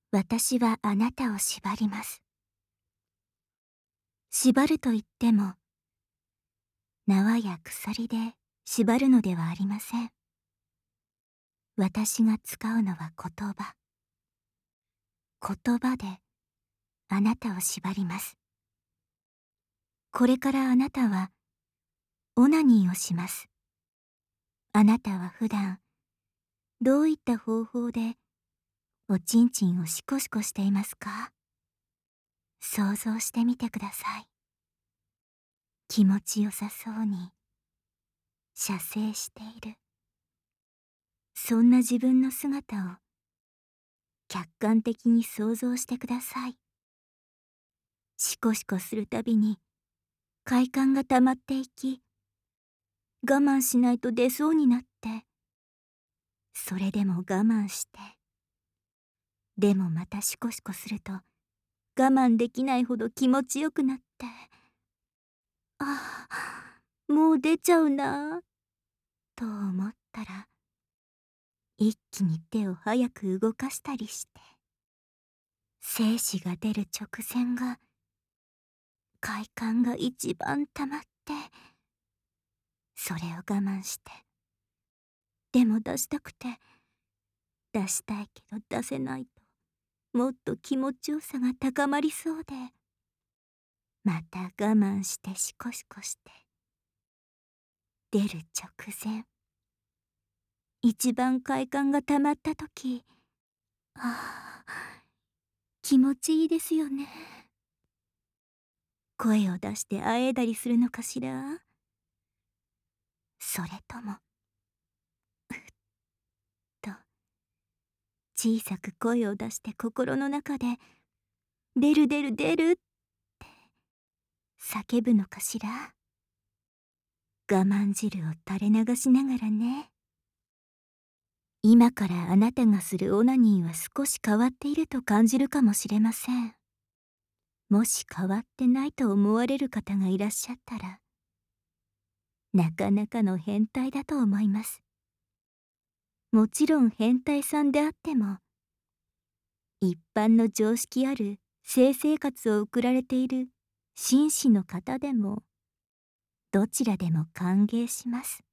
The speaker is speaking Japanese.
私はあなたを縛ります。縛ると言っても、縄や鎖で縛るのではありません。私が使うのは言葉。言葉であなたを縛ります。これからあなたはオナニーをします。あなたは普段どういった方法でおちんちんをシコシコしていますか？想像してみてください。気持ちよさそうに射精している、そんな自分の姿を客観的に想像してください。シコシコするたびに快感が溜まっていき、我慢しないと出そうになって、それでも我慢して、でもまたシコシコすると我慢できないほど気持ちよくなって、ああ、もう出ちゃうなと思ったら、一気に手を早く動かしたりして、精子が出る直前が快感が一番溜まって、それを我慢して、でも出したくて、出したいけど出せないと、もっと気持ちよさが高まりそうで、また我慢してシコシコして、出る直前、一番快感が溜まった時、ああ、気持ちいいですよね。声を出してあえいだりするのかしら？それとも、と、小さく声を出して心の中で、出る出る出るって叫ぶのかしら？我慢汁を垂れ流しながらね。今からあなたがするオナニーは少し変わっていると感じるかもしれません。もし変わってないと思われる方がいらっしゃったら、なかなかの変態だと思います。もちろん変態さんであっても、一般の常識ある性生活を送られている紳士の方でも、どちらでも歓迎します。